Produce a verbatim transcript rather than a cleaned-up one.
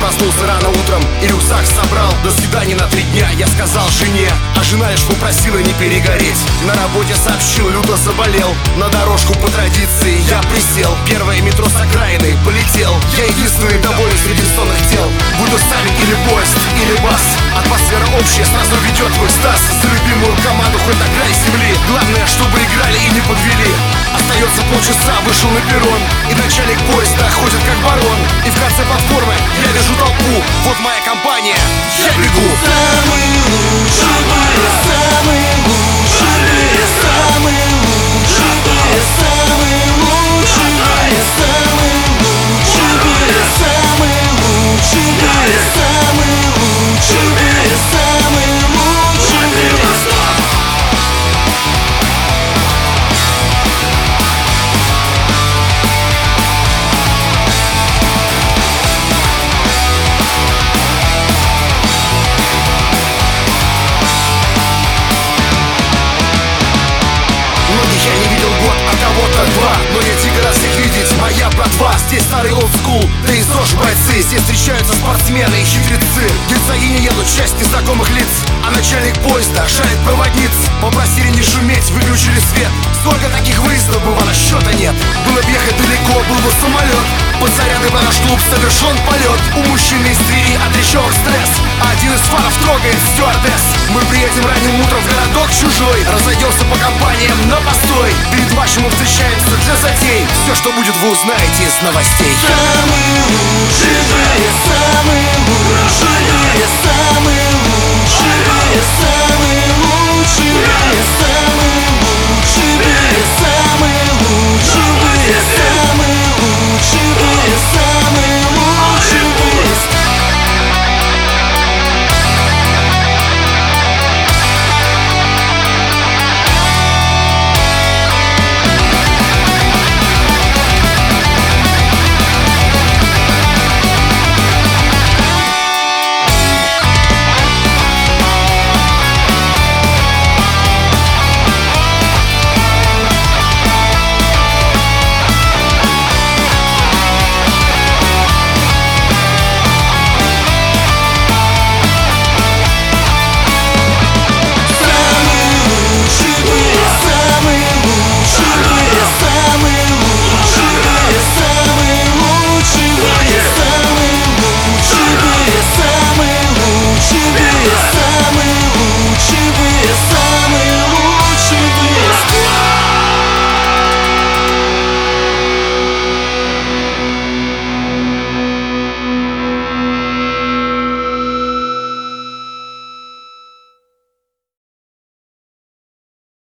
проснулся рано утром и рюкзак собрал. До свидания на три дня, я сказал жене, а жена лишь попросила не перегореть. На работе сообщил, люто заболел. На дорожку по традиции я присел. Первое метро с окраины полетел. Я единственный доволен среди сонных дел. Будь сами или поезд, или бас, атмосфера общая сразу ведет в экстаз. За любимую команду хоть на край земли. Главное, чтобы играли и не подвели. Остается полчаса, вышел на перрон, и начальник поезда ходит как барон. И в конце платформы я вижу толпу. Вот моя компания, я бегу. Самые лучшие, самые лучшие, самые лучшие, самые лучшие, самые лучшие, самые лучшие, самые лучшие, самые лучшие. Я не видел год, а кого-то два. Но я дико рад всех видеть, моя братва. Здесь старый олдскул, да и ЗОЖ бойцы. Здесь встречаются спортсмены и хитрецы. Герцогини едут, часть незнакомых лиц, а начальник поезда шарит проводниц. Попросили не шуметь, выключили свет. Сколько таких выездов бывало, счета нет. Было бы ехать далеко, был бы самолет. Под зарядом на наш клуб совершен полет. У мужчины из двери от речевых стресс, а один из фанов трогает стюардесс. Мы приедем ранним утром в городок чужой, разойдемся по компаниям, но постой. Перед матчем мы встречаемся для затей. Все, что будет, вы узнаете из новостей. Самые лучшие, самые лучшие, самые лучшие, самые лучшие, самые